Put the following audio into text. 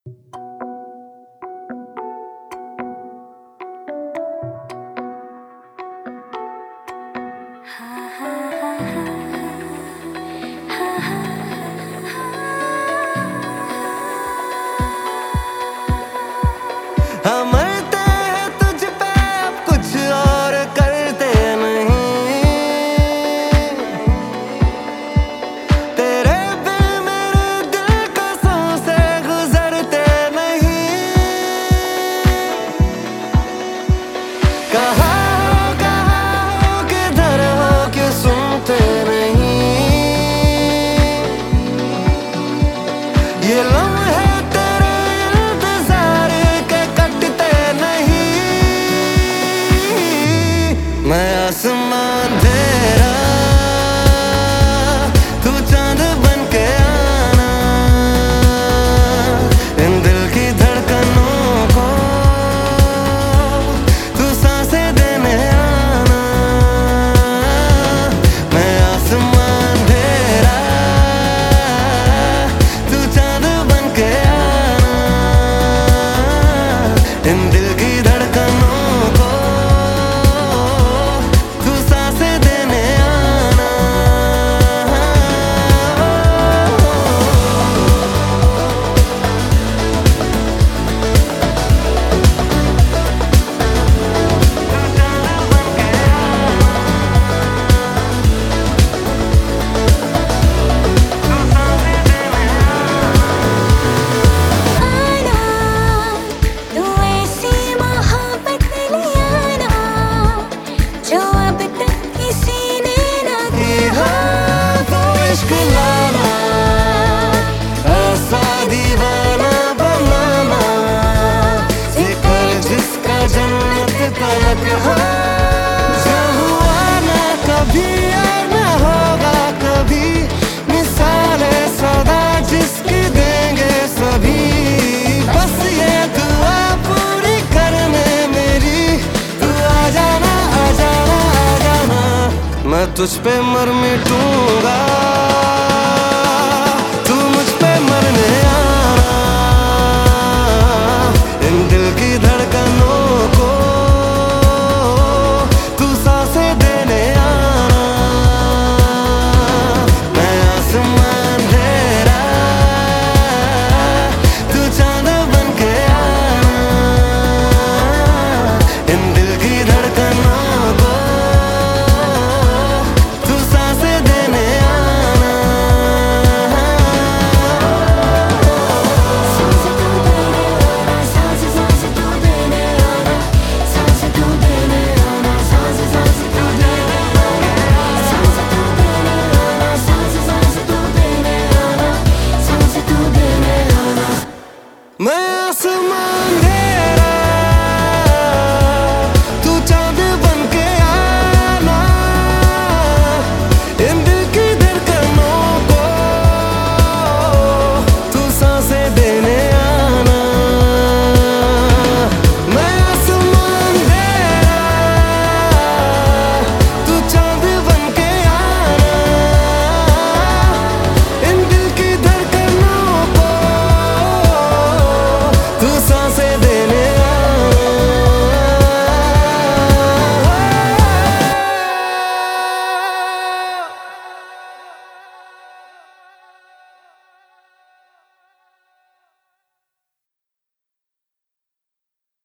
हम मरते हैं तुझ पे, अब कुछ और करते नहीं। तेरे बिन मेरे दिल कसों से गुजरते नहीं। कहाँ हो किधर हो क्यों सुनते नहीं। ये लम्हे तेरे इंतजार के कटते नहीं। मैं आसमान तेरा, तू चांद बन के आना। इन दिल की धड़कनों को तू सांसें देने आना। मैं आसमान तेरा, तू चांद बन के आना। इन दिल की धड़कनों को तू सांसें देने आना। तू ऐसी मोहब्बत ले आना जो अब तक किसी ने ना किया। तो इश्क लाना, ऐसा दीवाना बनाना, जिक्र जिसका जन्नत तलक हो। जो हुआ ना कभी और ना होगा कभी, मिसाले सदा जिसकी देंगे सभी। बस ये दुआ पूरी करने मेरी, तू आ जाना आ जाना आ जाना। मैं तुझ पे मर मिटूंगा।